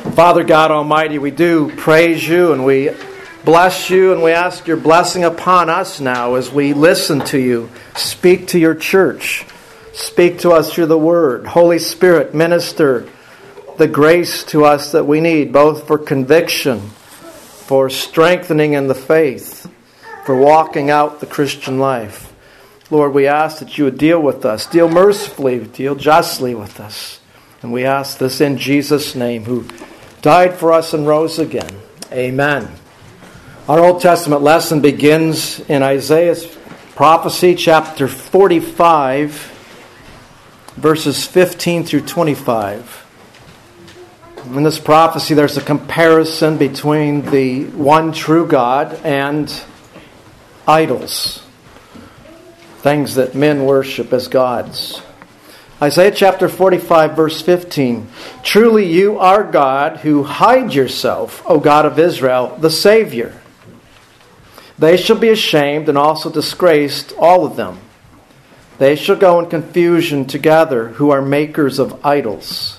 Father God Almighty, we do praise you and we bless you and we ask your blessing upon us now as we listen to you. Speak to your church. Speak to us through the Word. Holy Spirit, minister the grace to us that we need, both for conviction, for strengthening in the faith, for walking out the Christian life. Lord, we ask that you would deal with us, deal mercifully, deal justly with us. And we ask this in Jesus' name, who died for us and rose again. Amen. Our Old Testament lesson begins in Isaiah's prophecy, chapter 45, verses 15 through 25. In this prophecy, there's a comparison between the one true God and idols, things that men worship as gods. Isaiah chapter 45, verse 15. Truly you are God who hide yourself, O God of Israel, the Savior. They shall be ashamed and also disgraced, all of them. They shall go in confusion together who are makers of idols.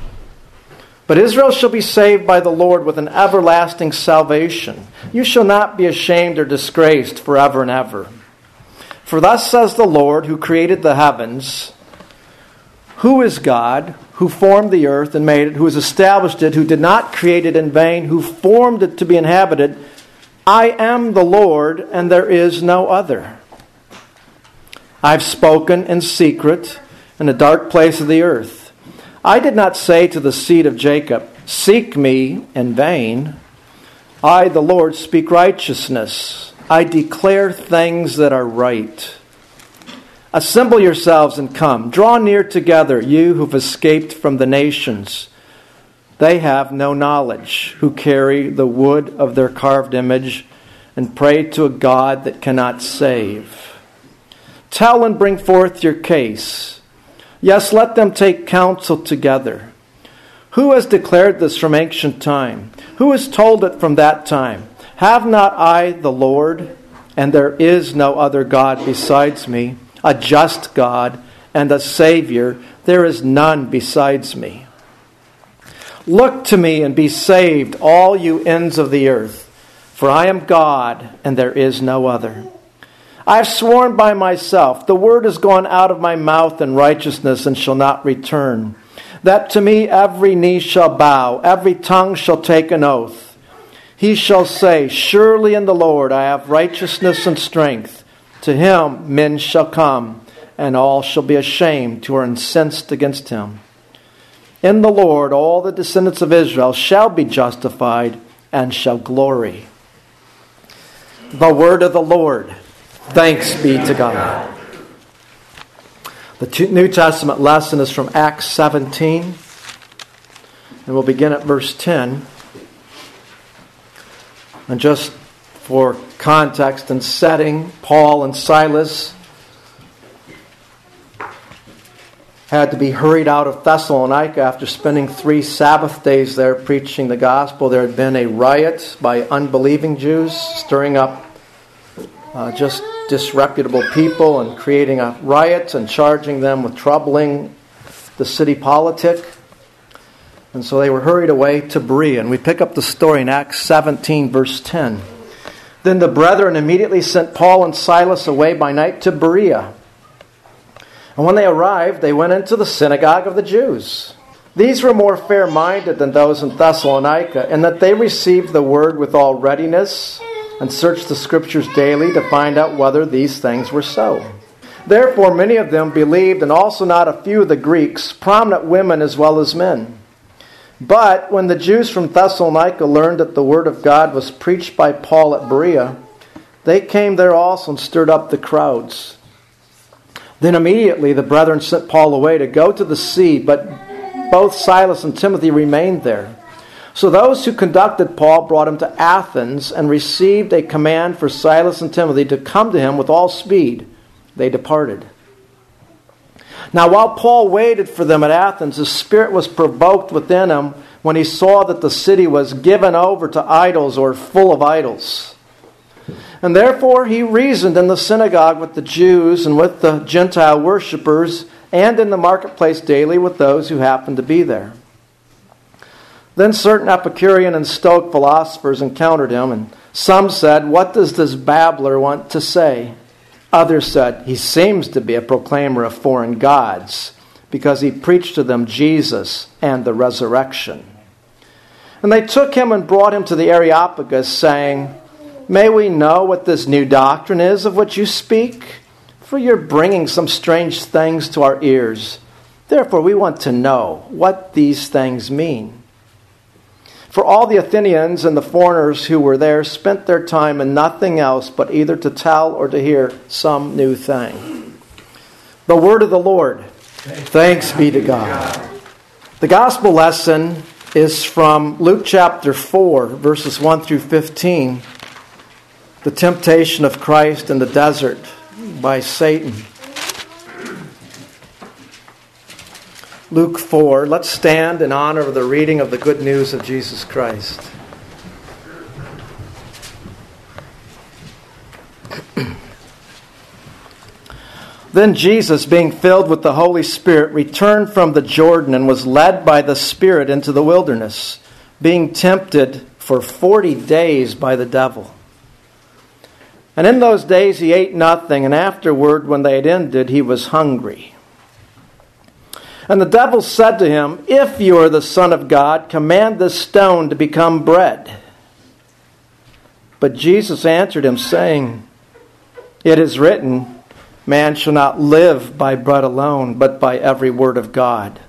But Israel shall be saved by the Lord with an everlasting salvation. You shall not be ashamed or disgraced forever and ever. For thus says the Lord, who created the heavens, who is God, who formed the earth and made it, who has established it, who did not create it in vain, who formed it to be inhabited. I am the Lord, and there is no other. I've spoken in secret in the dark place of the earth. I did not say to the seed of Jacob, seek me in vain. I, the Lord, speak righteousness. I declare things that are right. Assemble yourselves and come. Draw near together, you who've escaped from the nations. They have no knowledge, who carry the wood of their carved image and pray to a God that cannot save. Tell and bring forth your case. Yes, let them take counsel together. Who has declared this from ancient time? Who has told it from that time? Have not I the Lord, and there is no other God besides me, a just God and a Savior? There is none besides me. Look to me and be saved, all you ends of the earth, for I am God and there is no other. I have sworn by myself, the word has gone out of my mouth in righteousness and shall not return, that to me every knee shall bow, every tongue shall take an oath. He shall say, surely in the Lord I have righteousness and strength. To him men shall come, and all shall be ashamed who are incensed against him. In the Lord all the descendants of Israel shall be justified and shall glory. The word of the Lord. Thanks be to God. The New Testament lesson is from Acts 17, and we'll begin at verse 10. And just for context and setting, Paul and Silas had to be hurried out of Thessalonica after spending 3 Sabbath days there preaching the gospel. There had been a riot by unbelieving Jews, stirring up just disreputable people and creating a riot and charging them with troubling the city politic. And so they were hurried away to Berea. And we pick up the story in Acts 17, verse 10. Then the brethren immediately sent Paul and Silas away by night to Berea. And when they arrived, they went into the synagogue of the Jews. These were more fair-minded than those in Thessalonica, in that they received the word with all readiness and searched the Scriptures daily to find out whether these things were so. Therefore many of them believed, and also not a few of the Greeks, prominent women as well as men. But when the Jews from Thessalonica learned that the word of God was preached by Paul at Berea, they came there also and stirred up the crowds. Then immediately the brethren sent Paul away to go to the sea, but both Silas and Timothy remained there. So those who conducted Paul brought him to Athens and received a command for Silas and Timothy to come to him with all speed. They departed. Now while Paul waited for them at Athens, his spirit was provoked within him when he saw that the city was given over to idols, or full of idols. And therefore he reasoned in the synagogue with the Jews and with the Gentile worshippers, and in the marketplace daily with those who happened to be there. Then certain Epicurean and Stoic philosophers encountered him, and some said, "What does this babbler want to say?" Others said, "He seems to be a proclaimer of foreign gods, because he preached to them Jesus and the resurrection." And they took him and brought him to the Areopagus, saying, "May we know what this new doctrine is of which you speak? For you're bringing some strange things to our ears. Therefore we want to know what these things mean." For all the Athenians and the foreigners who were there spent their time in nothing else but either to tell or to hear some new thing. The word of the Lord. Thanks be to God. The gospel lesson is from Luke chapter 4, verses 1 through 15. The temptation of Christ in the desert by Satan. Luke 4. Let's stand in honor of the reading of the good news of Jesus Christ. Then Jesus, being filled with the Holy Spirit, returned from the Jordan and was led by the Spirit into the wilderness, being tempted for 40 days by the devil. And in those days he ate nothing, and afterward, when they had ended, he was hungry. And the devil said to him, "If you are the Son of God, command this stone to become bread." But Jesus answered him, saying, "It is written, man shall not live by bread alone, but by every word of God."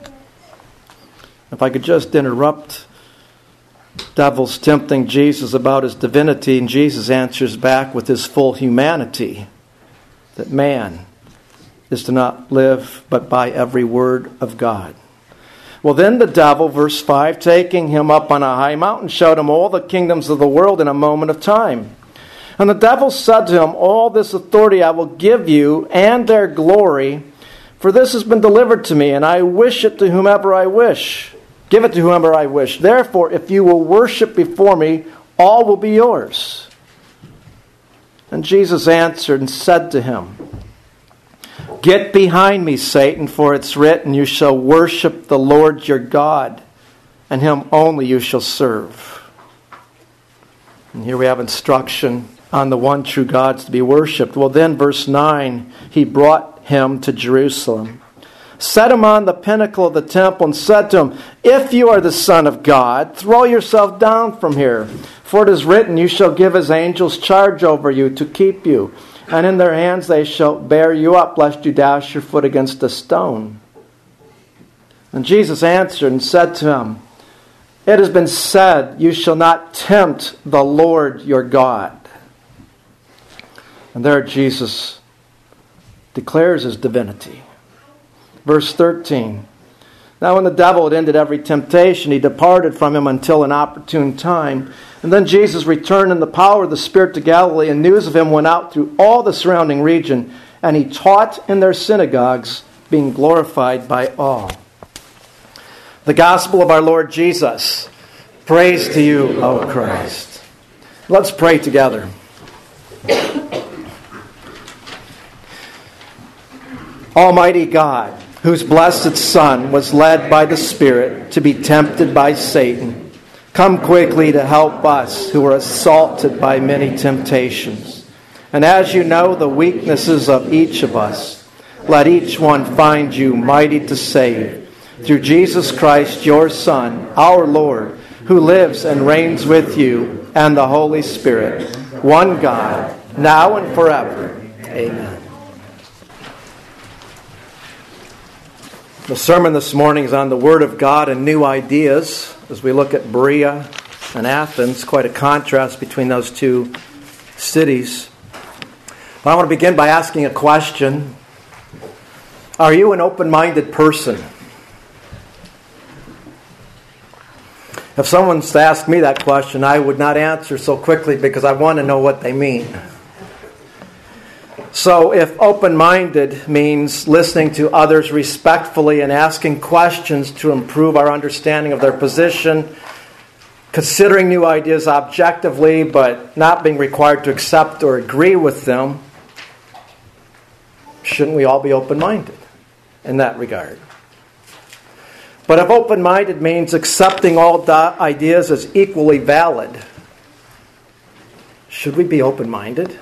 If I could just interrupt, devil's tempting Jesus about his divinity, and Jesus answers back with his full humanity, that man is to not live but by every word of God. Well, then the devil, verse 5, taking him up on a high mountain, showed him all the kingdoms of the world in a moment of time. And the devil said to him, "All this authority I will give you, and their glory, for this has been delivered to me, and I wish it to whomever I wish. Give it to whomever I wish. Therefore, if you will worship before me, all will be yours." And Jesus answered and said to him, "Get behind me, Satan, for it's written, you shall worship the Lord your God, and him only you shall serve." And here we have instruction on the one true God to be worshipped. Well, then, verse 9, he brought him to Jerusalem, set him on the pinnacle of the temple, and said to him, "If you are the Son of God, throw yourself down from here. For it is written, you shall give his angels charge over you to keep you. And in their hands they shall bear you up, lest you dash your foot against a stone." And Jesus answered and said to him, "It has been said, you shall not tempt the Lord your God." And there Jesus declares his divinity. Verse 13. Now when the devil had ended every temptation, he departed from him until an opportune time. And then Jesus returned in the power of the Spirit to Galilee, and news of him went out through all the surrounding region, and he taught in their synagogues, being glorified by all. The gospel of our Lord Jesus. Praise to you, O Christ. Let's pray together. Almighty God, whose blessed Son was led by the Spirit to be tempted by Satan, come quickly to help us who are assaulted by many temptations. And as you know the weaknesses of each of us, let each one find you mighty to save. Through Jesus Christ, your Son, our Lord, who lives and reigns with you and the Holy Spirit, one God, now and forever. Amen. The sermon this morning is on the Word of God and new ideas. As we look at Berea and Athens, quite a contrast between those two cities. But I want to begin by asking a question. Are you an open-minded person? If someone's to ask me that question, I would not answer so quickly because I want to know what they mean. So if open-minded means listening to others respectfully and asking questions to improve our understanding of their position, considering new ideas objectively but not being required to accept or agree with them, shouldn't we all be open-minded in that regard? But if open-minded means accepting all ideas as equally valid, should we be open-minded?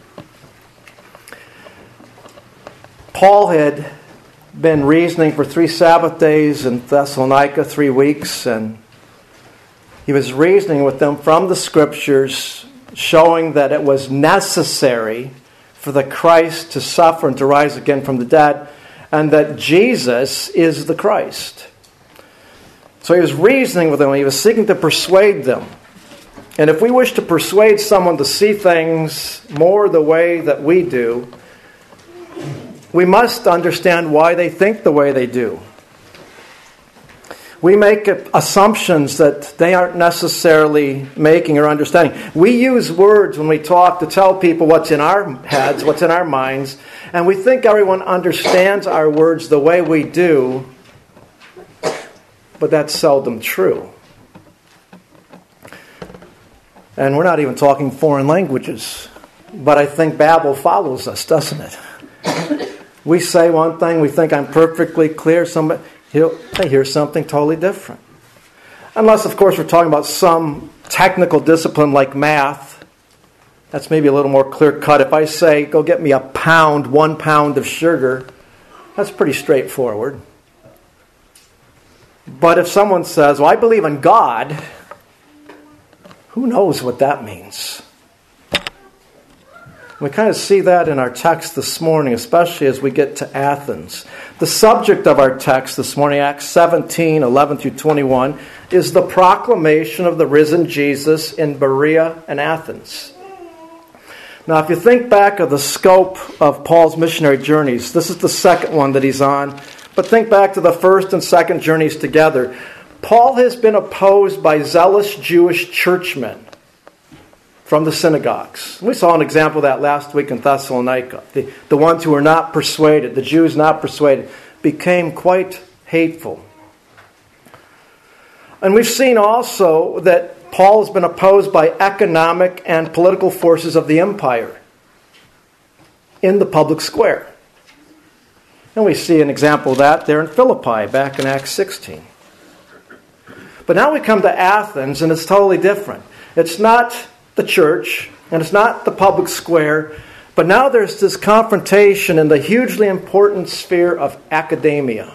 Paul had been reasoning for 3 Sabbath days in Thessalonica, 3 weeks, and he was reasoning with them from the Scriptures, showing that it was necessary for the Christ to suffer and to rise again from the dead, and that Jesus is the Christ. So he was reasoning with them, he was seeking to persuade them. And if we wish to persuade someone to see things more the way that we do, we must understand why they think the way they do. We make assumptions that they aren't necessarily making or understanding. We use words when we talk to tell people what's in our heads, what's in our minds, and we think everyone understands our words the way we do, but that's seldom true. And we're not even talking foreign languages, but I think Babel follows us, doesn't it? We say one thing, we think I'm perfectly clear, they hear something totally different. Unless, of course, we're talking about some technical discipline like math. That's maybe a little more clear-cut. If I say, go get me 1 pound of sugar, that's pretty straightforward. But if someone says, well, I believe in God, who knows what that means? We kind of see that in our text this morning, especially as we get to Athens. The subject of our text this morning, Acts 17, 11 through 21, is the proclamation of the risen Jesus in Berea and Athens. Now, if you think back of the scope of Paul's missionary journeys, this is the second one that he's on, but think back to the first and second journeys together. Paul has been opposed by zealous Jewish churchmen from the synagogues. We saw an example of that last week in Thessalonica. The ones who were not persuaded, the Jews not persuaded, became quite hateful. And we've seen also that Paul has been opposed by economic and political forces of the empire in the public square. And we see an example of that there in Philippi, back in Acts 16. But now we come to Athens, and it's totally different. It's not the church, and it's not the public square, but now there's this confrontation in the hugely important sphere of academia.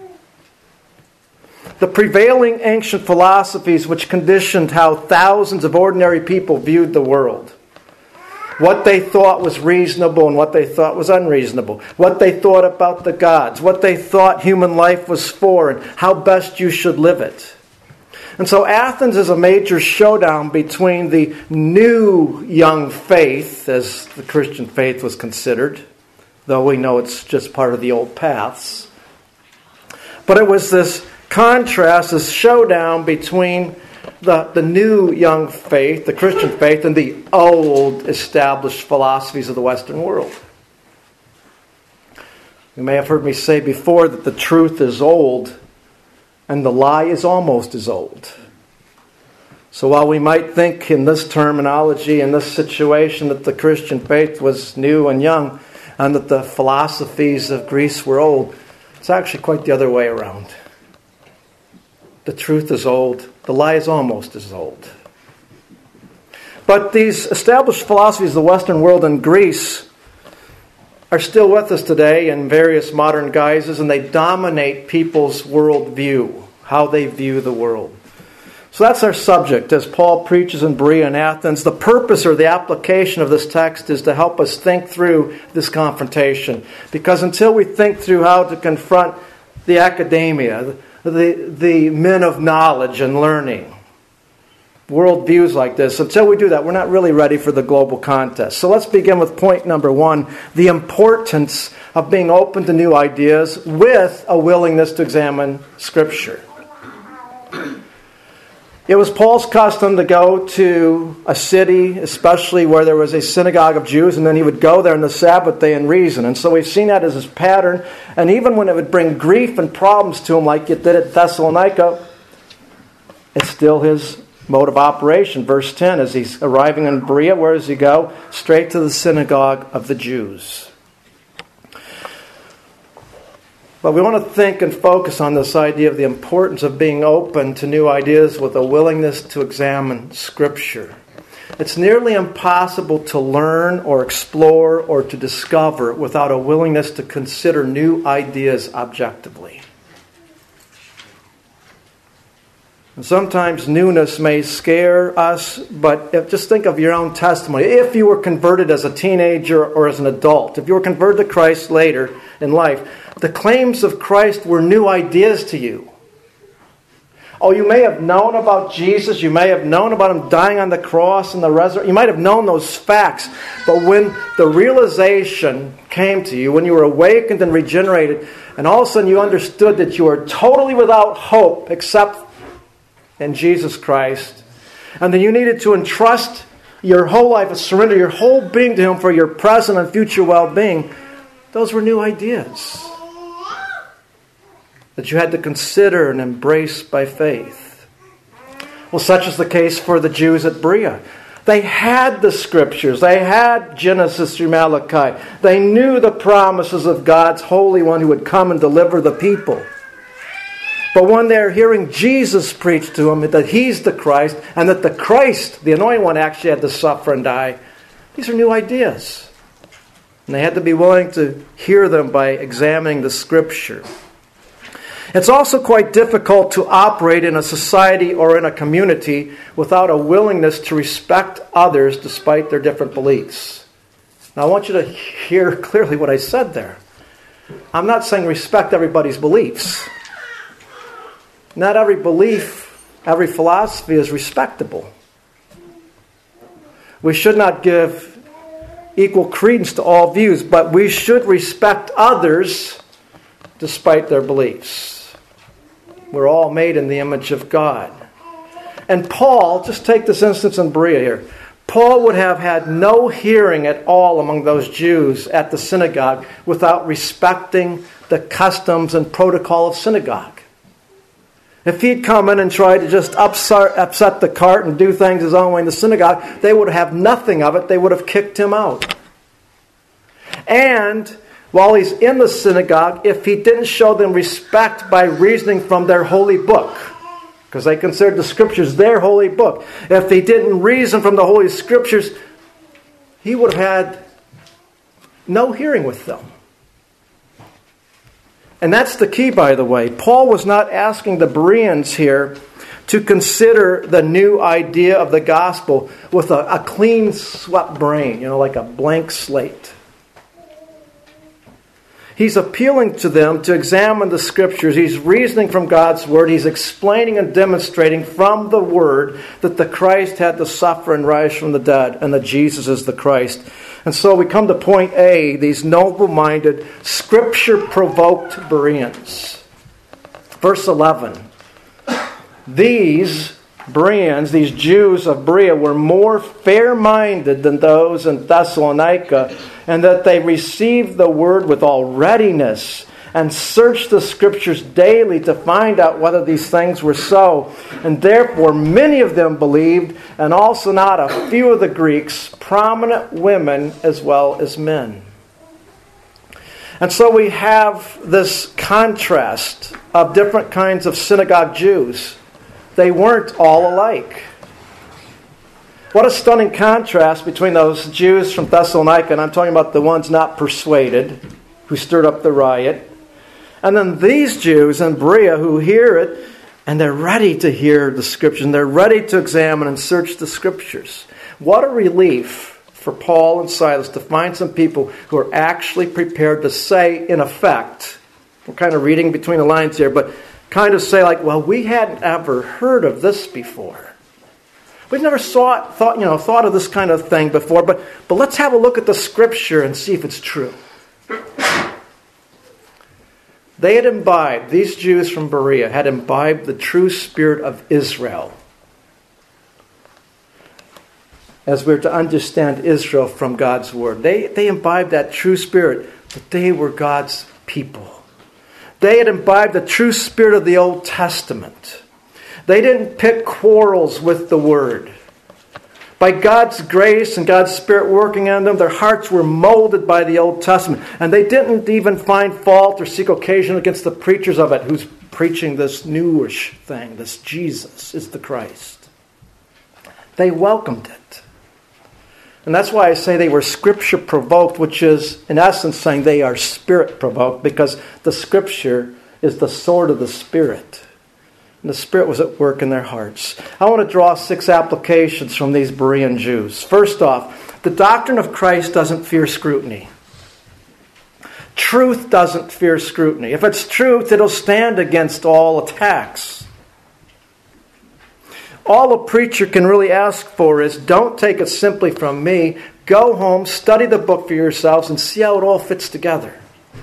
The prevailing ancient philosophies which conditioned how thousands of ordinary people viewed the world. What they thought was reasonable and what they thought was unreasonable. What they thought about the gods. What they thought human life was for and how best you should live it. And so Athens is a major showdown between the new young faith, as the Christian faith was considered, though we know it's just part of the old paths. But it was this contrast, this showdown between the new young faith, the Christian faith, and the old established philosophies of the Western world. You may have heard me say before that the truth is old, and the lie is almost as old. So while we might think in this terminology, in this situation, that the Christian faith was new and young, and that the philosophies of Greece were old, it's actually quite the other way around. The truth is old, the lie is almost as old. But these established philosophies of the Western world and Greece are still with us today in various modern guises, and they dominate people's worldview, how they view the world. So that's our subject as Paul preaches in Berea and Athens. The purpose or the application of this text is to help us think through this confrontation. Because until we think through how to confront the academia, the men of knowledge and learning, worldviews like this, until we do that, we're not really ready for the global contest. So let's begin with point number 1, the importance of being open to new ideas with a willingness to examine Scripture. It was Paul's custom to go to a city, especially where there was a synagogue of Jews, and then he would go there on the Sabbath day and reason. And so we've seen that as his pattern. And even when it would bring grief and problems to him, like it did at Thessalonica, it's still his mode of operation. Verse 10, as he's arriving in Berea, where does he go? Straight to the synagogue of the Jews. But we want to think and focus on this idea of the importance of being open to new ideas with a willingness to examine Scripture. It's nearly impossible to learn or explore or to discover without a willingness to consider new ideas objectively. And sometimes newness may scare us, but just think of your own testimony. If you were converted as a teenager or as an adult, if you were converted to Christ later in life, the claims of Christ were new ideas to you. Oh, you may have known about Jesus. You may have known about Him dying on the cross and the resurrection. You might have known those facts. But when the realization came to you, when you were awakened and regenerated, and all of a sudden you understood that you were totally without hope except in Jesus Christ, and then you needed to entrust your whole life and surrender your whole being to Him for your present and future well-being, those were new ideas that you had to consider and embrace by faith. Well, such is the case for the Jews at Berea. They had the Scriptures. They had Genesis through Malachi. They knew the promises of God's Holy One who would come and deliver the people. But when they're hearing Jesus preach to them that He's the Christ, and that the Christ, the Anointed One, actually had to suffer and die, these are new ideas. And they had to be willing to hear them by examining the Scripture. It's also quite difficult to operate in a society or in a community without a willingness to respect others despite their different beliefs. Now I want you to hear clearly what I said there. I'm not saying respect everybody's beliefs. Not every belief, every philosophy is respectable. We should not give equal credence to all views, but we should respect others despite their beliefs. We're all made in the image of God. And Paul, just take this instance in Berea here. Paul would have had no hearing at all among those Jews at the synagogue without respecting the customs and protocol of synagogue. If he'd come in and tried to just upset the cart and do things his own way in the synagogue, they would have nothing of it. They would have kicked him out. And while he's in the synagogue, if he didn't show them respect by reasoning from their holy book, because they considered the Scriptures their holy book, if he didn't reason from the Holy Scriptures, he would have had no hearing with them. And that's the key, by the way. Paul was not asking the Bereans here to consider the new idea of the gospel with a clean swept brain, like a blank slate. He's appealing to them to examine the Scriptures. He's reasoning from God's Word. He's explaining and demonstrating from the Word that the Christ had to suffer and rise from the dead, and that Jesus is the Christ. And so we come to point A, these noble-minded, Scripture-provoked Bereans. Verse 11. These Bereans, these Jews of Berea, were more fair-minded than those in Thessalonica, and that they received the word with all readiness and searched the Scriptures daily to find out whether these things were so. And therefore many of them believed, and also not a few of the Greeks, prominent women as well as men. And so we have this contrast of different kinds of synagogue Jews. They weren't all alike. What a stunning contrast between those Jews from Thessalonica, and I'm talking about the ones not persuaded, who stirred up the riot, and then these Jews in Berea who hear it, and they're ready to hear the Scriptures, and they're ready to examine and search the Scriptures. What a relief for Paul and Silas to find some people who are actually prepared to say, in effect, we're kind of reading between the lines here, but kind of say like, well, we hadn't ever heard of this before. We've never thought of this kind of thing before, but let's have a look at the Scripture and see if it's true. They had imbibed, these Jews from Berea had imbibed the true spirit of Israel. As we're to understand Israel from God's Word. They imbibed that true spirit, that they were God's people. They had imbibed the true spirit of the Old Testament. They didn't pick quarrels with the Word. By God's grace and God's Spirit working on them, their hearts were molded by the Old Testament. And they didn't even find fault or seek occasion against the preachers of it, who's preaching this newish thing, this Jesus is the Christ. They welcomed it. And that's why I say they were Scripture-provoked, which is, in essence, saying they are Spirit-provoked, because the Scripture is the sword of the Spirit. And the Spirit was at work in their hearts. I want to draw 6 applications from these Berean Jews. First off, the doctrine of Christ doesn't fear scrutiny. Truth doesn't fear scrutiny. If it's truth, it'll stand against all attacks. All a preacher can really ask for is, don't take it simply from me. Go home, study the book for yourselves, and see how it all fits together.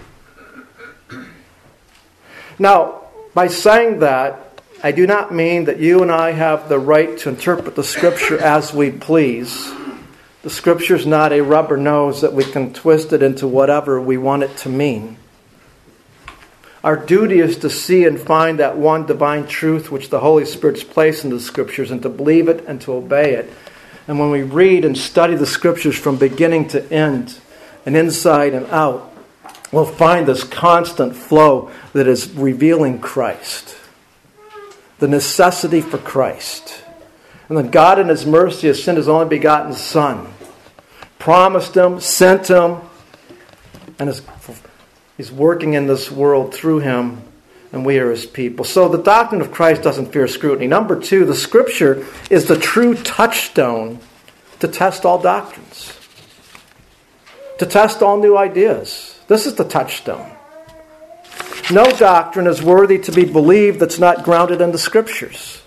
Now, by saying that, I do not mean that you and I have the right to interpret the Scripture as we please. The Scripture is not a rubber nose that we can twist it into whatever we want it to mean. Our duty is to see and find that one divine truth which the Holy Spirit's placed in the Scriptures, and to believe it and to obey it. And when we read and study the Scriptures from beginning to end, and inside and out, we'll find this constant flow that is revealing Christ. The necessity for Christ. And then God in His mercy has sent His only begotten Son. Promised Him, sent Him, and He's working in this world through Him, and we are His people. So the doctrine of Christ doesn't fear scrutiny. Number 2, the Scripture is the true touchstone to test all doctrines. To test all new ideas. This is the touchstone. No doctrine is worthy to be believed that's not grounded in the Scriptures.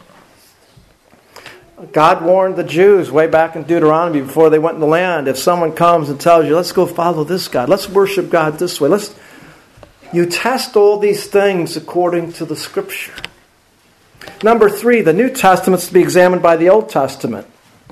God warned the Jews way back in Deuteronomy before they went in the land, if someone comes and tells you, let's go follow this God, let's worship God this way, you test all these things according to the Scripture. Number 3, the New Testament is to be examined by the Old Testament.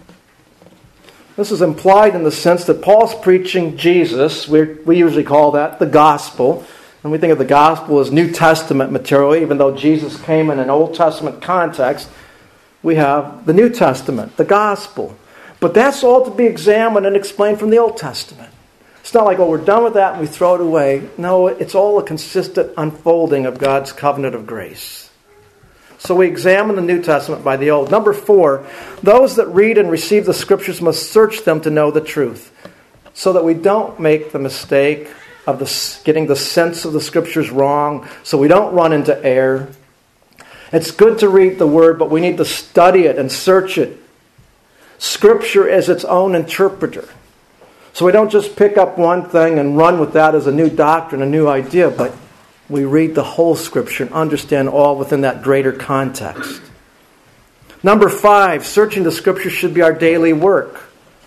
This is implied in the sense that Paul's preaching Jesus. We usually call that the gospel. And we think of the gospel as New Testament material, even though Jesus came in an Old Testament context. We have the New Testament, the gospel. But that's all to be examined and explained from the Old Testament. It's not like, oh, we're done with that and we throw it away. No, it's all a consistent unfolding of God's covenant of grace. So we examine the New Testament by the Old. Number 4, those that read and receive the Scriptures must search them to know the truth, so that we don't make the mistake of getting the sense of the Scriptures wrong, so we don't run into error. It's good to read the Word, but we need to study it and search it. Scripture is its own interpreter. So we don't just pick up one thing and run with that as a new doctrine, a new idea, but we read the whole Scripture and understand all within that greater context. Number 5, searching the Scriptures should be our daily work.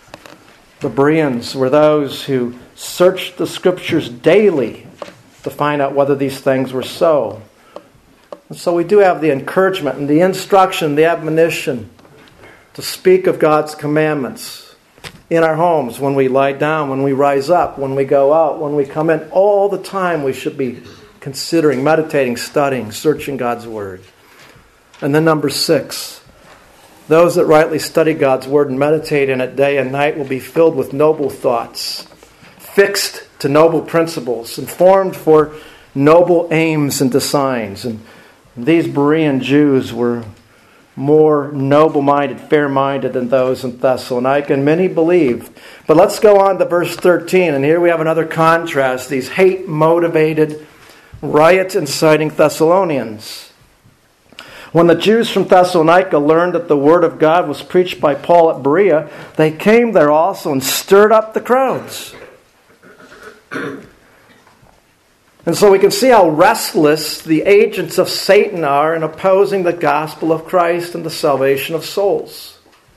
The Bereans were those who searched the Scriptures daily to find out whether these things were so. And so we do have the encouragement and the instruction, the admonition to speak of God's commandments in our homes, when we lie down, when we rise up, when we go out, when we come in. All the time we should be considering, meditating, studying, searching God's Word. And then number 6, those that rightly study God's Word and meditate in it day and night will be filled with noble thoughts, fixed to noble principles, and formed for noble aims and designs. And these Berean Jews were more noble-minded, fair-minded than those in Thessalonica, and many believed. But let's go on to verse 13, and here we have another contrast. These hate-motivated, riot-inciting Thessalonians. When the Jews from Thessalonica learned that the word of God was preached by Paul at Berea, they came there also and stirred up the crowds. And so we can see how restless the agents of Satan are in opposing the gospel of Christ and the salvation of souls.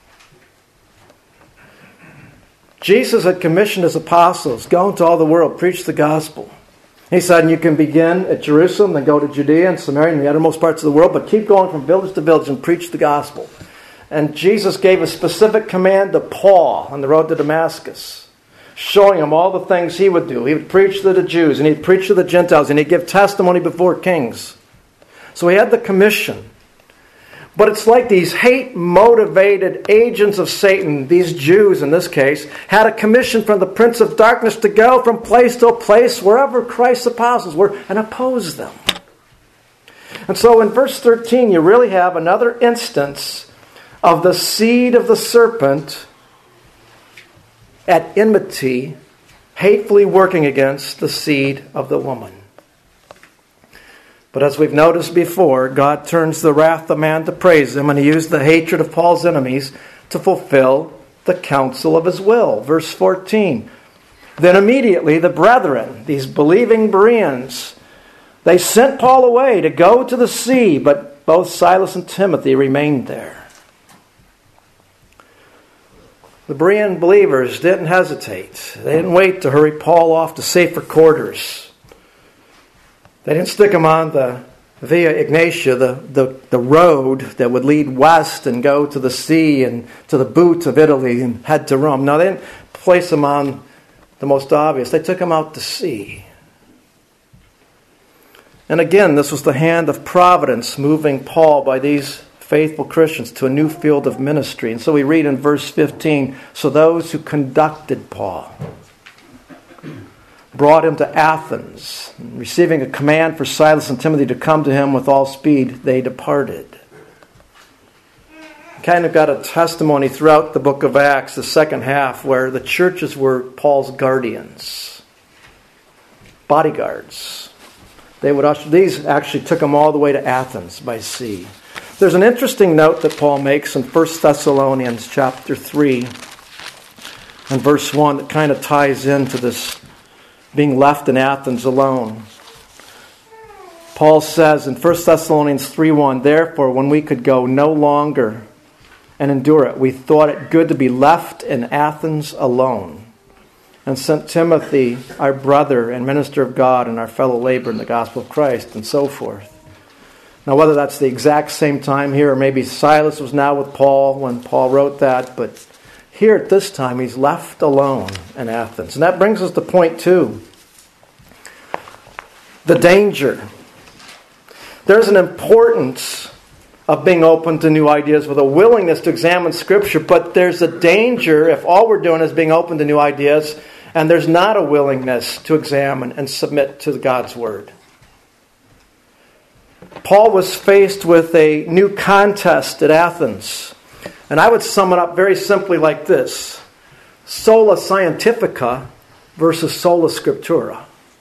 Jesus had commissioned His apostles, go into all the world, preach the gospel. He said, and you can begin at Jerusalem, then go to Judea and Samaria and the uttermost parts of the world, but keep going from village to village and preach the gospel. And Jesus gave a specific command to Paul on the road to Damascus, showing him all the things he would do. He would preach to the Jews, and he'd preach to the Gentiles, and he'd give testimony before kings. So he had the commission. But it's like these hate-motivated agents of Satan, these Jews in this case, had a commission from the Prince of Darkness to go from place to place wherever Christ's apostles were and oppose them. And so in verse 13, you really have another instance of the seed of the serpent at enmity, hatefully working against the seed of the woman. But as we've noticed before, God turns the wrath of man to praise him, and he used the hatred of Paul's enemies to fulfill the counsel of his will. Verse 14. Then immediately the brethren, these believing Bereans, they sent Paul away to go to the sea, but both Silas and Timothy remained there. The Berean believers didn't hesitate. They didn't wait to hurry Paul off to safer quarters. They didn't stick him on the Via Ignatia, the road that would lead west and go to the sea and to the boot of Italy and head to Rome. No, they didn't place him on the most obvious. They took him out to sea. And again, this was the hand of providence moving Paul by these faithful Christians to a new field of ministry. And so we read in verse 15, so those who conducted Paul brought him to Athens. Receiving a command for Silas and Timothy to come to him with all speed, they departed. Kind of got a testimony throughout the book of Acts, the second half, where the churches were Paul's guardians, bodyguards. These actually took him all the way to Athens by sea. There's an interesting note that Paul makes in 1 Thessalonians chapter 3 and verse 1 that kind of ties into this being left in Athens alone. Paul says in 1 Thessalonians 3:1, therefore, when we could go no longer and endure it, we thought it good to be left in Athens alone, and sent Timothy, our brother and minister of God, and our fellow laborer in the gospel of Christ, and so forth. Now, whether that's the exact same time here, or maybe Silas was now with Paul when Paul wrote that, but here at this time, he's left alone in Athens. And that brings us to point 2. The danger. There's an importance of being open to new ideas with a willingness to examine Scripture, but there's a danger if all we're doing is being open to new ideas and there's not a willingness to examine and submit to God's Word. Paul was faced with a new contest at Athens. And I would sum it up very simply like this. Sola scientifica versus sola scriptura.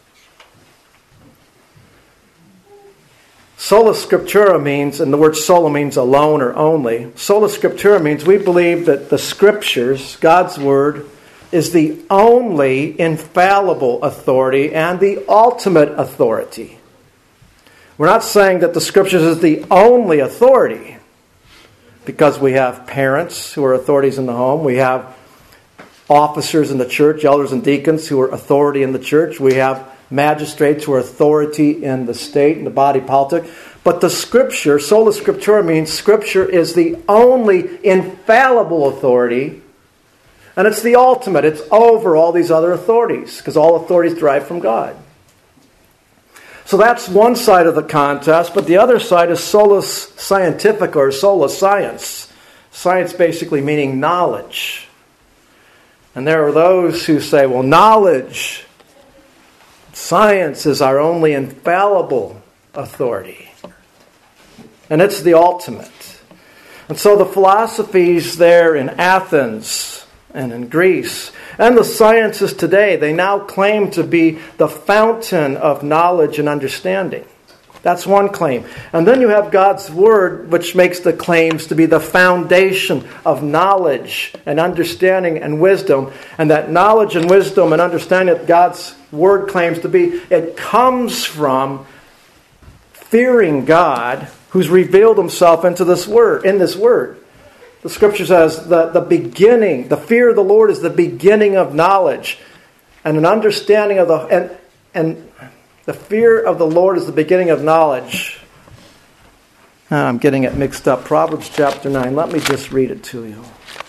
Sola scriptura means, and the word sola means alone or only. Sola scriptura means we believe that the Scriptures, God's Word, is the only infallible authority and the ultimate authority. We're not saying that the Scriptures is the only authority, because we have parents who are authorities in the home. We have officers in the church, elders and deacons who are authority in the church. We have magistrates who are authority in the state and the body politic. But the Scripture, sola scriptura, means Scripture is the only infallible authority, and it's the ultimate. It's over all these other authorities, because all authorities derive from God. So that's one side of the contest, but the other side is sola scientifica or sola science. Science basically meaning knowledge. And there are those who say, well, knowledge, science is our only infallible authority. And it's the ultimate. And so the philosophies there in Athens and in Greece, and the sciences today, they now claim to be the fountain of knowledge and understanding. That's one claim. And then you have God's Word, which makes the claims to be the foundation of knowledge and understanding and wisdom. And that knowledge and wisdom and understanding that God's Word claims to be, it comes from fearing God, who's revealed Himself in this Word. The Scripture says the beginning, the fear of the Lord is the beginning of knowledge, and an understanding of and the fear of the Lord is the beginning of knowledge. I'm getting it mixed up. Proverbs chapter 9. Let me just read it to you.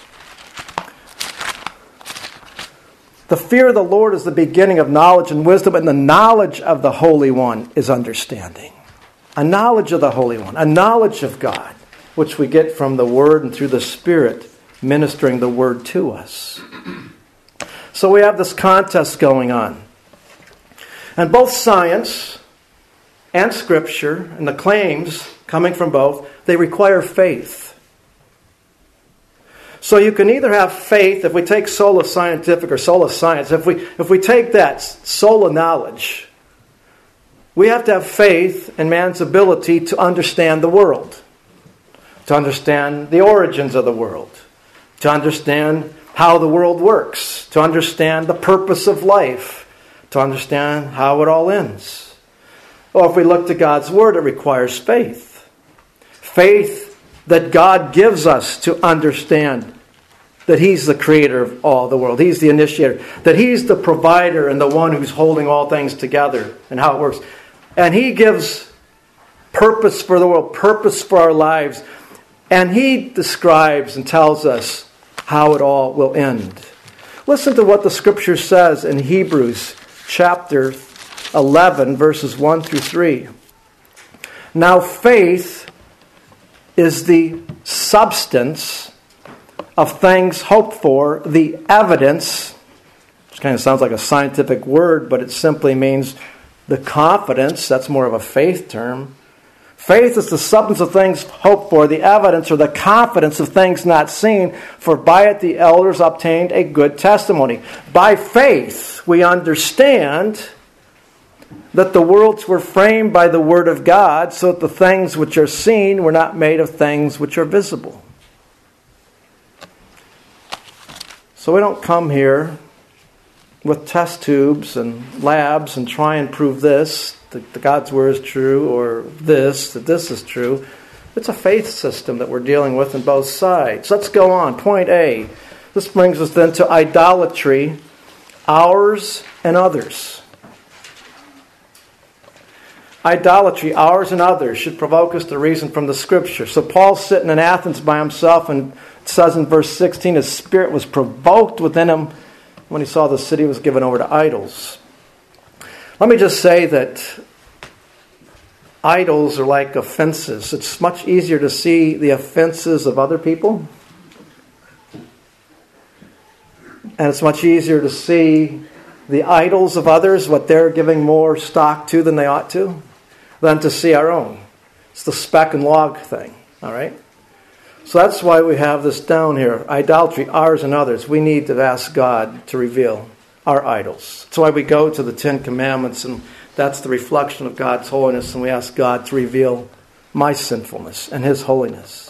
The fear of the Lord is the beginning of knowledge and wisdom, and the knowledge of the Holy One is understanding. A knowledge of the Holy One, a knowledge of God. which we get from the Word and through the Spirit ministering the Word to us. So we have this contest going on. And both science and Scripture, and the claims coming from both, they require faith. So you can either have faith, if we take sola scientific or sola science, if we take that, sola knowledge, we have to have faith in man's ability to understand the world, to understand the origins of the world, to understand how the world works, to understand the purpose of life, to understand how it all ends. Or if we look to God's Word, it requires faith. Faith that God gives us to understand that He's the creator of all the world. He's the initiator. That He's the provider and the one who's holding all things together and how it works. And He gives purpose for the world, purpose for our lives. And He describes and tells us how it all will end. Listen to what the Scripture says in Hebrews chapter 11, verses 1 through 3. Now faith is the substance of things hoped for, the evidence, which kind of sounds like a scientific word, but it simply means the confidence. That's more of a faith term. Faith is the substance of things hoped for, the evidence or the confidence of things not seen, for by it the elders obtained a good testimony. By faith we understand that the worlds were framed by the Word of God, so that the things which are seen were not made of things which are visible. So we don't come here with test tubes and labs and try and prove this, that God's Word is true, or that this is true. It's a faith system that we're dealing with on both sides. Let's go on. Point A. This brings us then to idolatry, ours and others. Idolatry, ours and others, should provoke us to reason from the Scripture. So Paul's sitting in Athens by himself, and it says in verse 16, his spirit was provoked within him when he saw the city was given over to idols. Let me just say that idols are like offenses. It's much easier to see the offenses of other people, and it's much easier to see the idols of others, what they're giving more stock to than they ought to, than to see our own. It's the speck and log thing, all right? So that's why we have this down here. Idolatry, ours and others. We need to ask God to reveal our idols. That's why we go to the Ten Commandments, and that's the reflection of God's holiness, and we ask God to reveal my sinfulness and His holiness.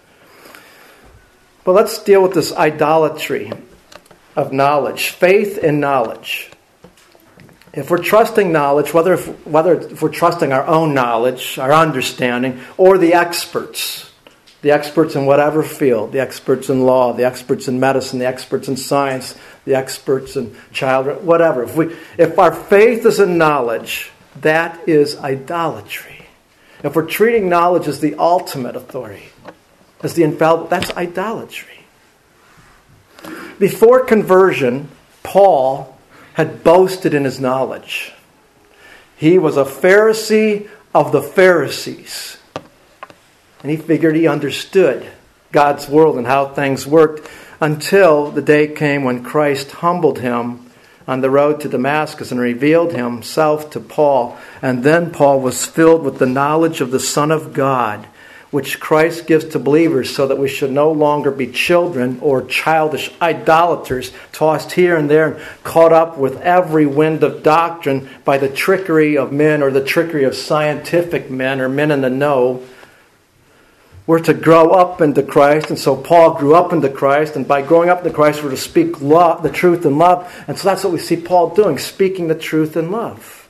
But let's deal with this idolatry of knowledge. Faith in knowledge. If we're trusting knowledge, whether if we're trusting our own knowledge, our understanding, or the experts in whatever field, the experts in law, the experts in medicine, the experts in science, the experts in child, whatever. If our faith is in knowledge, that is idolatry. If we're treating knowledge as the ultimate authority, as the infallible, that's idolatry. Before conversion, Paul had boasted in his knowledge. He was a Pharisee of the Pharisees. And he figured he understood God's world and how things worked until the day came when Christ humbled him on the road to Damascus and revealed Himself to Paul. And then Paul was filled with the knowledge of the Son of God, which Christ gives to believers, so that we should no longer be children or childish idolaters, tossed here and there and caught up with every wind of doctrine by the trickery of men or the trickery of scientific men or men in the know. We're to grow up into Christ, and so Paul grew up into Christ, and by growing up into Christ, we're to speak the truth in love. And so that's what we see Paul doing, speaking the truth in love.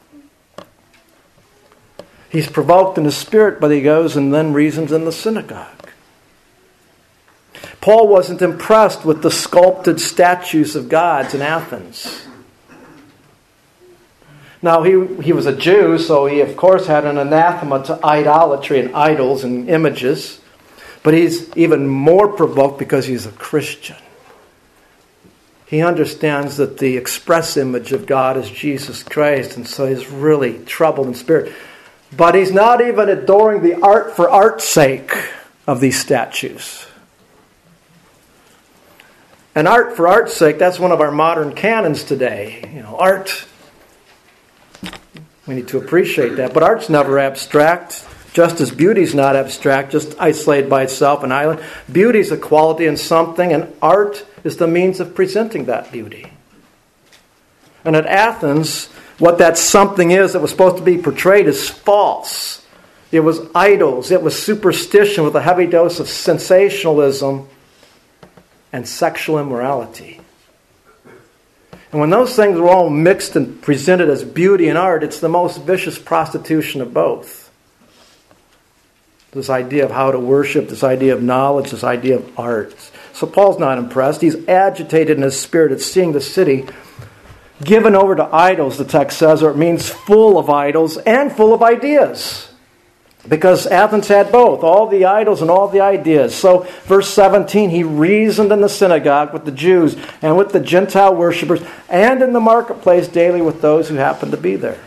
He's provoked in his spirit, but he goes and then reasons in the synagogue. Paul wasn't impressed with the sculpted statues of gods in Athens. Now, he was a Jew, so he, of course, had an anathema to idolatry and idols and images. But he's even more provoked because he's a Christian. He understands that the express image of God is Jesus Christ, and so he's really troubled in spirit. But he's not even adoring the art for art's sake. of these statues. And art, for art's sake, that's one of our modern canons today. Art, we need to appreciate that. But art's never abstract, just as beauty's not abstract, just isolated by itself, an island. Beauty's a quality in something, and art is the means of presenting that beauty. And at Athens, what that something is that was supposed to be portrayed is false. It was idols. It was superstition with a heavy dose of sensationalism and sexual immorality. And when those things were all mixed and presented as beauty and art, it's the most vicious prostitution of both. This idea of how to worship, this idea of knowledge, this idea of art. So Paul's not impressed. He's agitated in his spirit at seeing the city given over to idols, the text says, or it means full of idols and full of ideas. Because Athens had both, all the idols and all the ideas. So, verse 17, he reasoned in the synagogue with the Jews and with the Gentile worshippers and in the marketplace daily with those who happened to be there.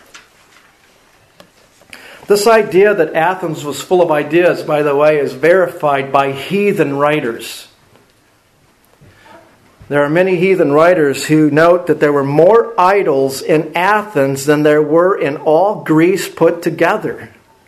This idea that Athens was full of ideas, by the way, is verified by heathen writers. There are many heathen writers who note that there were more idols in Athens than there were in all Greece put together.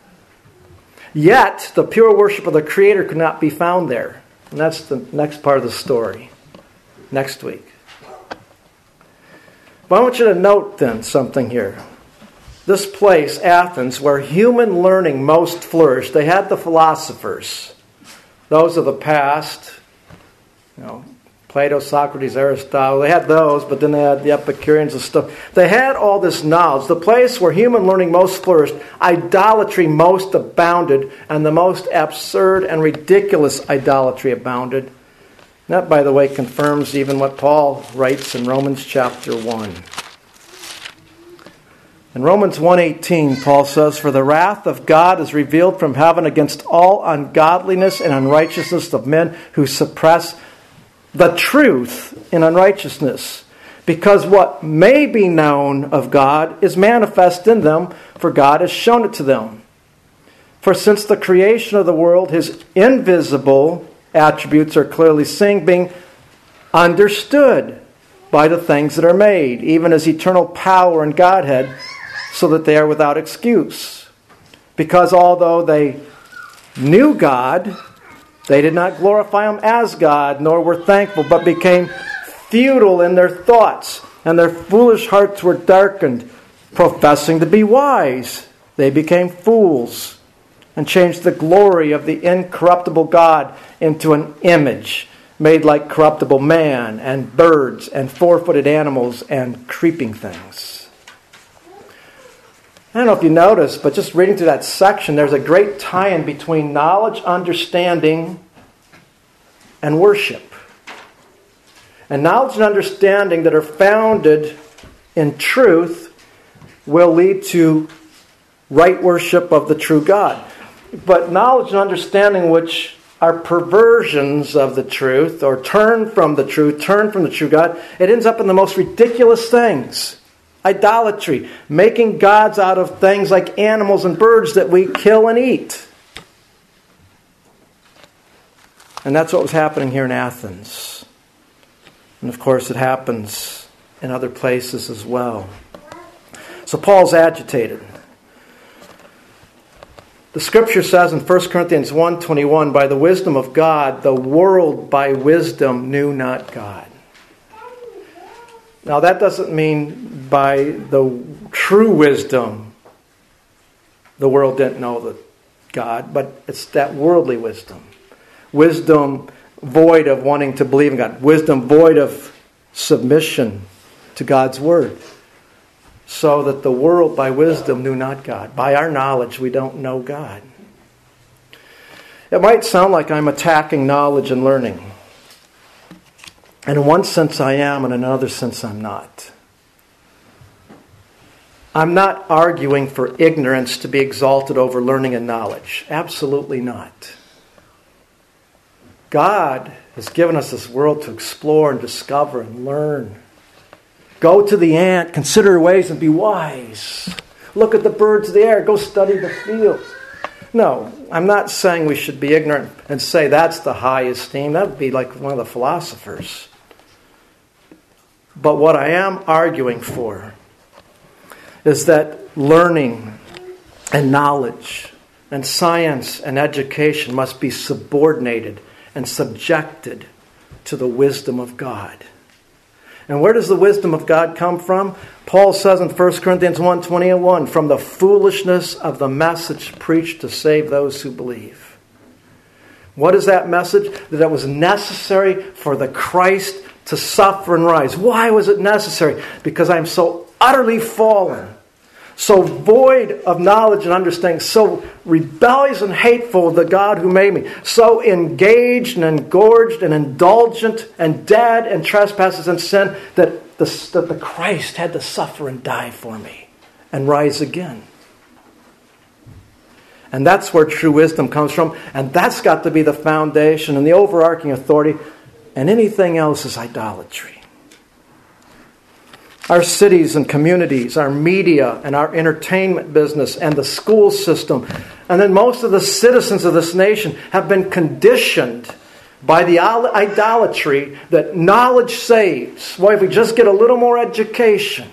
Yet, the pure worship of the Creator could not be found there. And that's the next part of the story. Next week. But I want you to note then something here. This place, Athens, where human learning most flourished, they had the philosophers. Those of the past, Plato, Socrates, Aristotle, they had those, but then they had the Epicureans and stuff. They had all this knowledge. The place where human learning most flourished, idolatry most abounded, and the most absurd and ridiculous idolatry abounded. That, by the way, confirms even what Paul writes in Romans chapter 1. In Romans 1:18, Paul says, "For the wrath of God is revealed from heaven against all ungodliness and unrighteousness of men who suppress the truth in unrighteousness, because what may be known of God is manifest in them, for God has shown it to them. For since the creation of the world, His invisible attributes are clearly seen, being understood by the things that are made, even His eternal power and Godhead, so that they are without excuse. Because although they knew God, they did not glorify Him as God, nor were thankful, but became futile in their thoughts, and their foolish hearts were darkened. Professing to be wise, they became fools, and changed the glory of the incorruptible God into an image made like corruptible man, and birds, and four-footed animals, and creeping things." I don't know if you noticed, but just reading through that section, there's a great tie-in between knowledge, understanding, and worship. And knowledge and understanding that are founded in truth will lead to right worship of the true God. But knowledge and understanding which are perversions of the truth, or turn from the truth, turn from the true God, it ends up in the most ridiculous things. Idolatry, making gods out of things like animals and birds that we kill and eat. And that's what was happening here in Athens. And of course it happens in other places as well. So Paul's agitated. The Scripture says in 1 Corinthians 1:21, "By the wisdom of God, the world by wisdom knew not God." Now that doesn't mean by the true wisdom the world didn't know the God, but it's that worldly wisdom. Wisdom void of wanting to believe in God. Wisdom void of submission to God's Word. So that the world by wisdom knew not God. By our knowledge we don't know God. It might sound like I'm attacking knowledge and learning. And in one sense I am, and in another sense I'm not. I'm not arguing for ignorance to be exalted over learning and knowledge. Absolutely not. God has given us this world to explore and discover and learn. Go to the ant, consider ways and be wise. Look at the birds of the air, go study the fields. No, I'm not saying we should be ignorant and say that's the high esteem. That would be like one of the philosophers. But what I am arguing for is that learning and knowledge and science and education must be subordinated and subjected to the wisdom of God. And where does the wisdom of God come from? Paul says in 1 Corinthians 1:21, from the foolishness of the message preached to save those who believe. What is that message? That it was necessary for the Christ to suffer and rise. Why was it necessary? Because I'm so utterly fallen, so void of knowledge and understanding, so rebellious and hateful of the God who made me, so engaged and engorged and indulgent and dead in trespasses and sin that the Christ had to suffer and die for me and rise again. And that's where true wisdom comes from, and that's got to be the foundation and the overarching authority, and anything else is idolatry. Our cities and communities, our media and our entertainment business and the school system, and then most of the citizens of this nation have been conditioned by the idolatry that knowledge saves. Well, if we just get a little more education.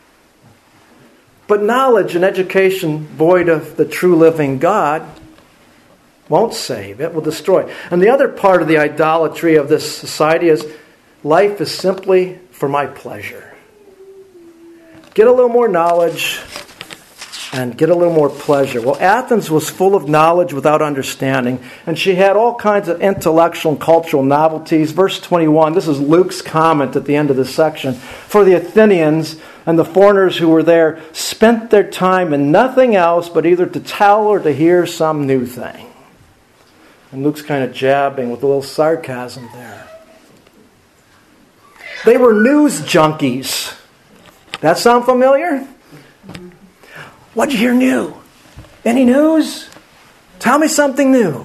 But knowledge and education void of the true living God won't save. It will destroy. And the other part of the idolatry of this society is life is simply for my pleasure. Get a little more knowledge and get a little more pleasure. Well, Athens was full of knowledge without understanding, and she had all kinds of intellectual and cultural novelties. Verse 21, this is Luke's comment at the end of this section. For the Athenians and the foreigners who were there spent their time in nothing else but either to tell or to hear some new thing. And Luke's kind of jabbing with a little sarcasm there. They were news junkies. That sound familiar? What'd you hear new? Any news? Tell me something new.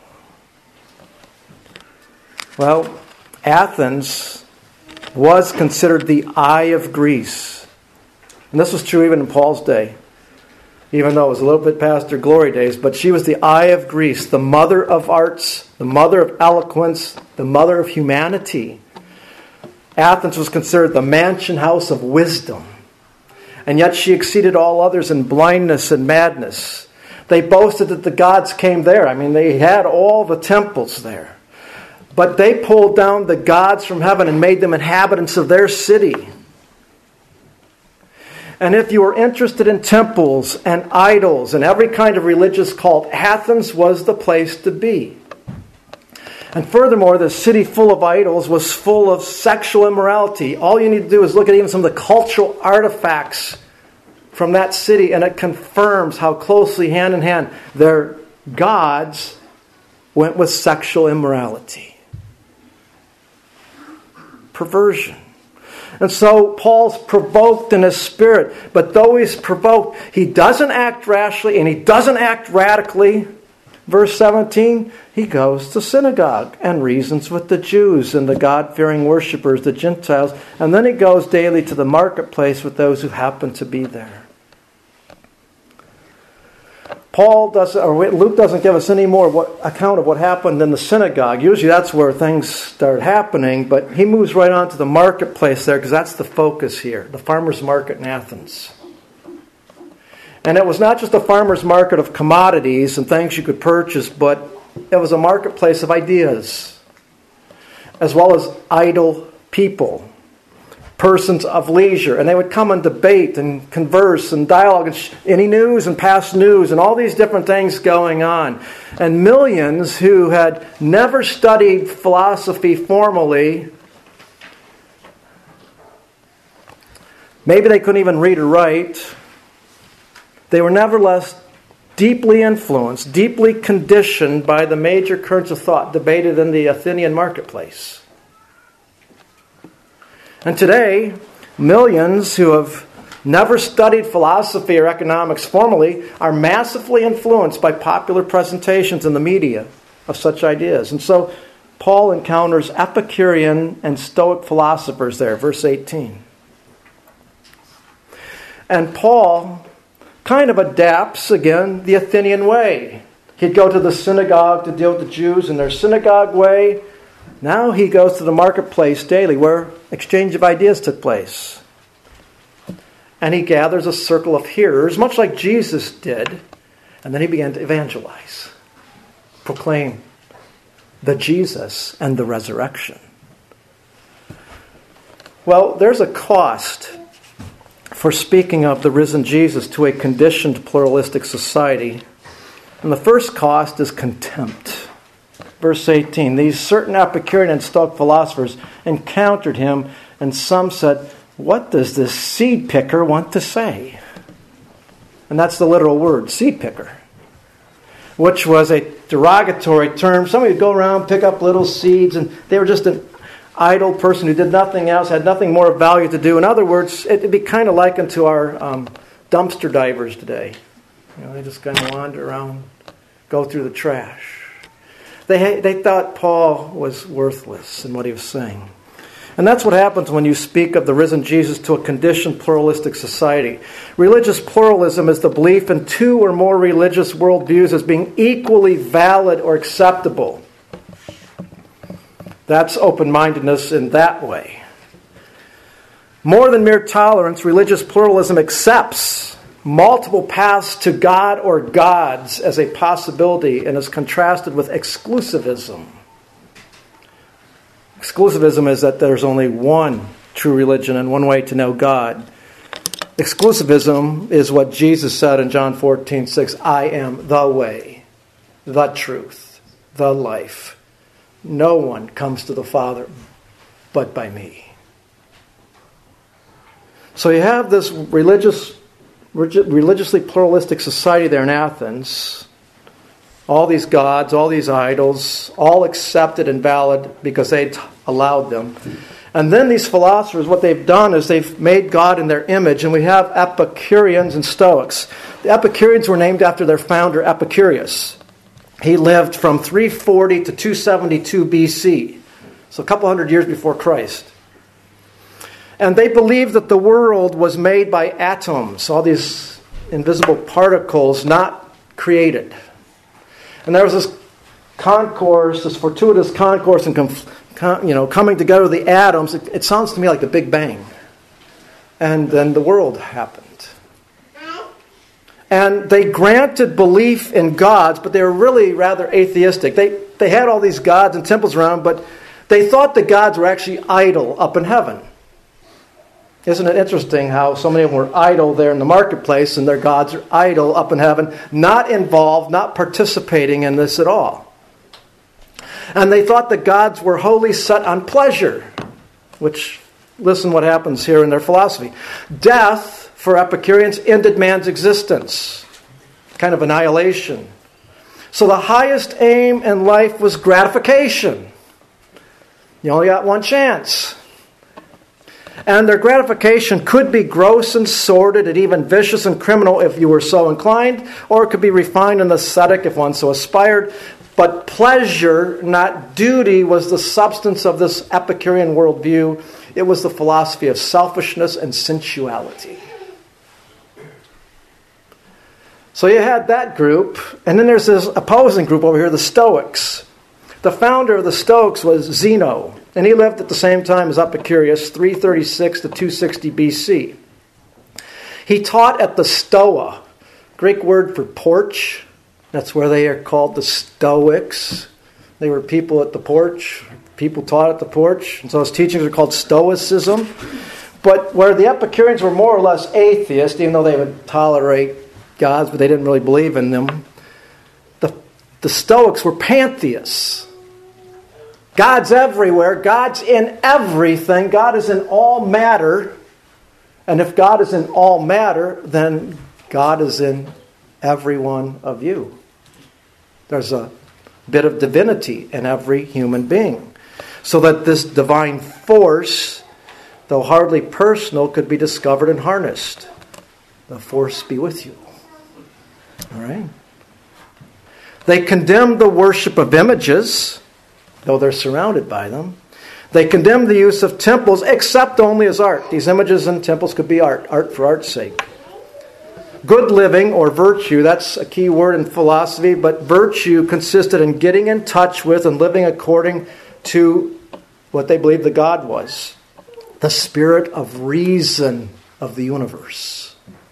Well, Athens was considered the eye of Greece. And this was true even in Paul's day, even though it was a little bit past her glory days. But she was the eye of Greece, the mother of arts, the mother of eloquence, the mother of humanity. Athens was considered the mansion house of wisdom. And yet she exceeded all others in blindness and madness. They boasted that the gods came there. I mean, they had all the temples there. But they pulled down the gods from heaven and made them inhabitants of their city. And if you were interested in temples and idols and every kind of religious cult, Athens was the place to be. And furthermore, the city full of idols was full of sexual immorality. All you need to do is look at even some of the cultural artifacts from that city, and it confirms how closely, hand in hand, their gods went with sexual immorality. Perversion. And so Paul's provoked in his spirit, but though he's provoked, he doesn't act rashly and he doesn't act radically. Verse 17, he goes to synagogue and reasons with the Jews and the God-fearing worshipers, the Gentiles, and then he goes daily to the marketplace with those who happen to be there. Luke doesn't give us any more account of what happened in the synagogue. Usually that's where things start happening, but he moves right on to the marketplace there because that's the focus here, the farmer's market in Athens. And it was not just a farmer's market of commodities and things you could purchase, but it was a marketplace of ideas, as well as idle people, persons of leisure. And they would come and debate and converse and dialogue, and any news and past news and all these different things going on. And millions who had never studied philosophy formally, maybe they couldn't even read or write, they were nevertheless deeply influenced, deeply conditioned by the major currents of thought debated in the Athenian marketplace. And today, millions who have never studied philosophy or economics formally are massively influenced by popular presentations in the media of such ideas. And so Paul encounters Epicurean and Stoic philosophers there, verse 18. And Paul kind of adapts, again, the Athenian way. He'd go to the synagogue to deal with the Jews in their synagogue way. Now he goes to the marketplace daily where exchange of ideas took place. And he gathers a circle of hearers, much like Jesus did. And then he began to evangelize, proclaim the Jesus and the resurrection. Well, there's a cost for speaking of the risen Jesus to a conditioned pluralistic society. And the first cost is contempt. Verse 18, these certain Epicurean and Stoic philosophers encountered him, and some said, "What does this seed picker want to say?" And that's the literal word, seed picker, which was a derogatory term. Somebody would go around, pick up little seeds, and they were just an idle person who did nothing else, had nothing more of value to do. In other words, it'd be kind of likened to our dumpster divers today. They just kind of wander around, go through the trash. They thought Paul was worthless in what he was saying. And that's what happens when you speak of the risen Jesus to a conditioned pluralistic society. Religious pluralism is the belief in two or more religious worldviews as being equally valid or acceptable. That's open-mindedness in that way. More than mere tolerance, religious pluralism accepts multiple paths to God or gods as a possibility and is contrasted with exclusivism. Exclusivism is that there's only one true religion and one way to know God. Exclusivism is what Jesus said in John 14:6, "I am the way, the truth, the life. No one comes to the Father but by me." So you have this religiously pluralistic society there in Athens. All these gods, all these idols, all accepted and valid because they allowed them. And then these philosophers, what they've done is they've made God in their image, and we have Epicureans and Stoics. The Epicureans were named after their founder, Epicurus. He lived from 340 to 272 BC, so a couple hundred years before Christ. And they believed that the world was made by atoms, all these invisible particles not created. And there was this concourse, this fortuitous concourse and coming together of the atoms. It sounds to me like the Big Bang. And then the world happened. And they granted belief in gods, but they were really rather atheistic. They had all these gods and temples around, but they thought the gods were actually idle up in heaven. Isn't it interesting how so many of them were idle there in the marketplace and their gods are idle up in heaven, not involved, not participating in this at all. And they thought the gods were wholly set on pleasure, which, listen what happens here in their philosophy. Death, for Epicureans, ended man's existence. Kind of annihilation. So the highest aim in life was gratification. You only got one chance. And their gratification could be gross and sordid and even vicious and criminal if you were so inclined, or it could be refined and ascetic if one so aspired. But pleasure, not duty, was the substance of this Epicurean worldview. It was the philosophy of selfishness and sensuality. So you had that group, and then there's this opposing group over here, the Stoics. The founder of the Stoics was Zeno, and he lived at the same time as Epicurus, 336 to 260 BC. He taught at the Stoa, Greek word for porch. That's where they are called the Stoics. They were people at the porch. People taught at the porch. And so his teachings are called Stoicism. But where the Epicureans were more or less atheists, even though they would tolerate gods, but they didn't really believe in them, the Stoics were pantheists. God's everywhere. God's in everything. God is in all matter. And if God is in all matter, then God is in every one of you. There's a bit of divinity in every human being. So that this divine force, though hardly personal, could be discovered and harnessed. The force be with you. All right? They condemned the worship of images, though they're surrounded by them. They condemned the use of temples, except only as art. These images and temples could be art for art's sake. Good living, or virtue, that's a key word in philosophy, but virtue consisted in getting in touch with and living according to what they believed the God was, the spirit of reason of the universe.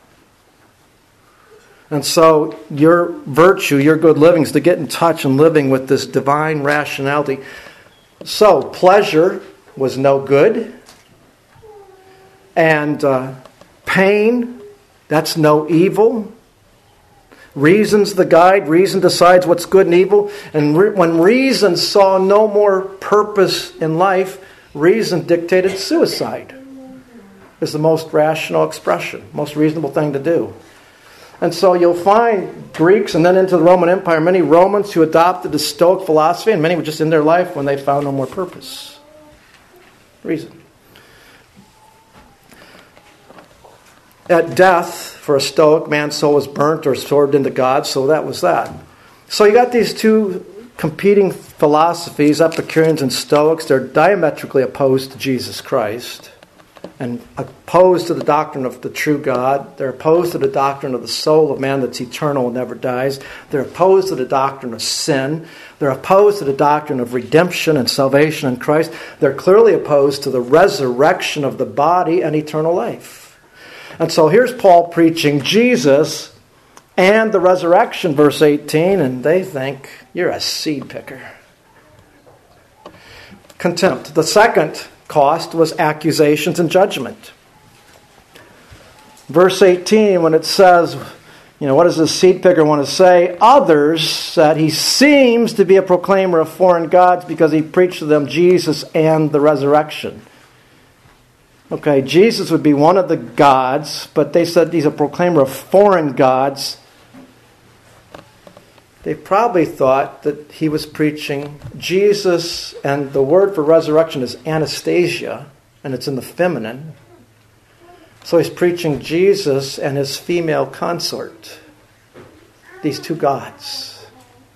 And so your virtue, your good living, is to get in touch and living with this divine rationality. So pleasure was no good, and pain, that's no evil. Reason's the guide. Reason decides what's good and evil. And when reason saw no more purpose in life, reason dictated suicide. Is the most rational expression, most reasonable thing to do. And so you'll find Greeks and then into the Roman Empire, many Romans who adopted the Stoic philosophy, and many were just in their life when they found no more purpose. Reason. At death, for a Stoic, man's soul was burnt or absorbed into God, so that was that. So you got these two competing philosophies, Epicureans and Stoics. They're diametrically opposed to Jesus Christ and opposed to the doctrine of the true God. They're opposed to the doctrine of the soul of man that's eternal and never dies. They're opposed to the doctrine of sin. They're opposed to the doctrine of redemption and salvation in Christ. They're clearly opposed to the resurrection of the body and eternal life. And so here's Paul preaching Jesus and the resurrection, verse 18, and they think you're a seed picker. Contempt. The second cost was accusations and judgment. Verse 18, when it says, what does the seed picker want to say? Others that he seems to be a proclaimer of foreign gods because he preached to them Jesus and the resurrection. Okay, Jesus would be one of the gods, but they said he's a proclaimer of foreign gods. They probably thought that he was preaching Jesus, and the word for resurrection is Anastasia, and it's in the feminine. So he's preaching Jesus and his female consort, these two gods.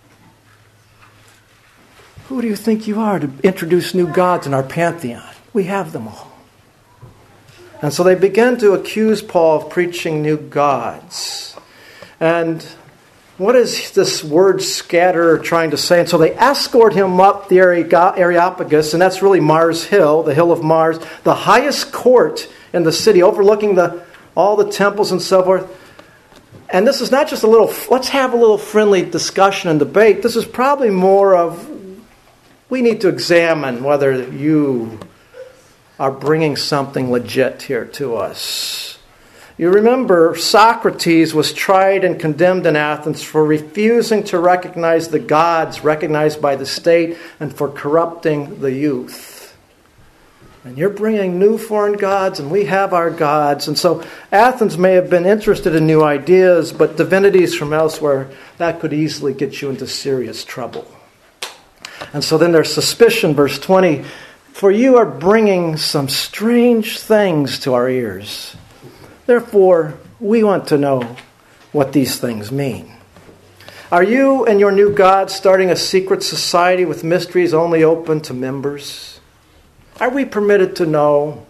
Who do you think you are to introduce new gods in our pantheon? We have them all. And so they began to accuse Paul of preaching new gods. And what is this word scatterer trying to say? And so they escort him up the Areopagus, and that's really Mars Hill, the Hill of Mars, the highest court in the city, overlooking all the temples and so forth. And this is not just let's have a little friendly discussion and debate. This is probably more of, we need to examine whether you are bringing something legit here to us. You remember Socrates was tried and condemned in Athens for refusing to recognize the gods recognized by the state and for corrupting the youth. And you're bringing new foreign gods, and we have our gods. And so Athens may have been interested in new ideas, but divinities from elsewhere, that could easily get you into serious trouble. And so then there's suspicion, verse 20, for you are bringing some strange things to our ears. Therefore, we want to know what these things mean. Are you and your new God starting a secret society with mysteries only open to members? Are we permitted to know?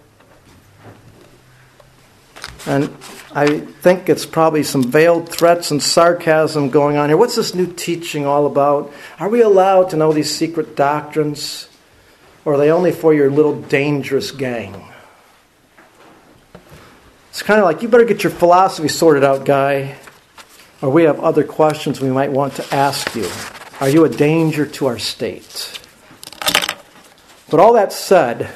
And I think it's probably some veiled threats and sarcasm going on here. What's this new teaching all about? Are we allowed to know these secret doctrines? Or are they only for your little dangerous gang? It's kind of like, you better get your philosophy sorted out, guy. Or we have other questions we might want to ask you. Are you a danger to our state? But all that said,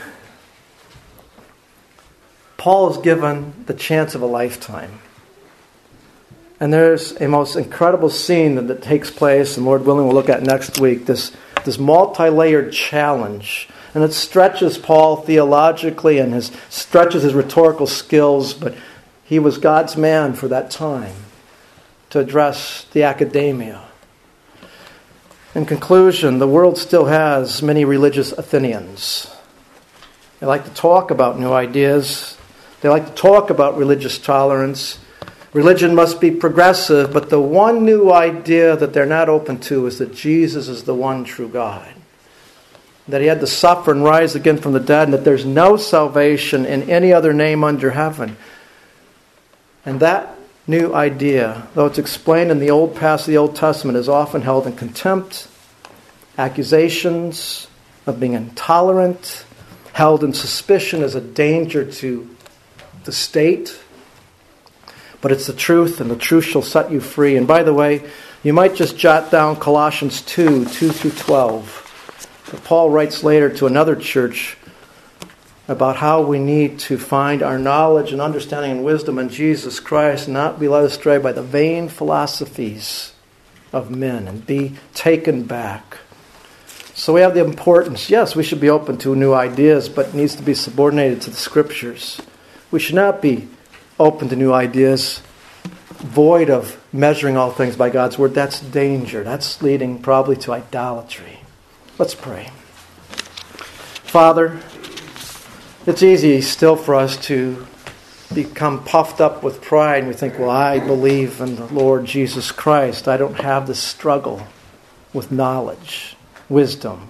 Paul is given the chance of a lifetime. And there's a most incredible scene that takes place, and Lord willing we'll look at next week, this multi-layered challenge. And it stretches Paul theologically and stretches his rhetorical skills, but he was God's man for that time to address the academia. In conclusion, the world still has many religious Athenians. They like to talk about new ideas. They like to talk about religious tolerance. Religion must be progressive, but the one new idea that they're not open to is that Jesus is the one true God. That he had to suffer and rise again from the dead, and that there's no salvation in any other name under heaven. And that new idea. Though it's explained in the old past of the Old Testament, is often held in contempt, accusations of being intolerant, held in suspicion as a danger to the state. But it's the truth, and the truth shall set you free. And by the way, you might just jot down Colossians 2 through 12. But Paul writes later to another church about how we need to find our knowledge and understanding and wisdom in Jesus Christ, and not be led astray by the vain philosophies of men, and be taken back. So we have the importance. Yes, we should be open to new ideas, but it needs to be subordinated to the Scriptures. We should not be open to new ideas void of measuring all things by God's Word. That's danger. That's leading probably to idolatry. Let's pray. Father, it's easy still for us to become puffed up with pride, and we think, well, I believe in the Lord Jesus Christ. I don't have this struggle with knowledge, wisdom,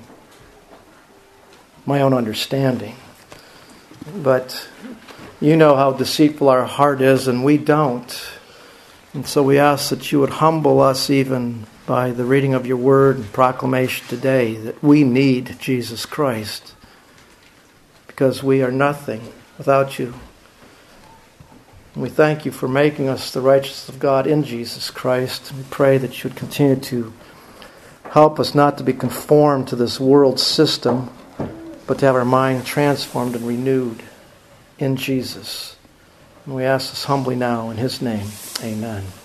my own understanding. But you know how deceitful our heart is, and we don't. And so we ask that you would humble us even by the reading of your word and proclamation today that we need Jesus Christ, because we are nothing without you. And we thank you for making us the righteousness of God in Jesus Christ. We pray that you would continue to help us not to be conformed to this world system, but to have our mind transformed and renewed in Jesus. And we ask this humbly now in His name. Amen.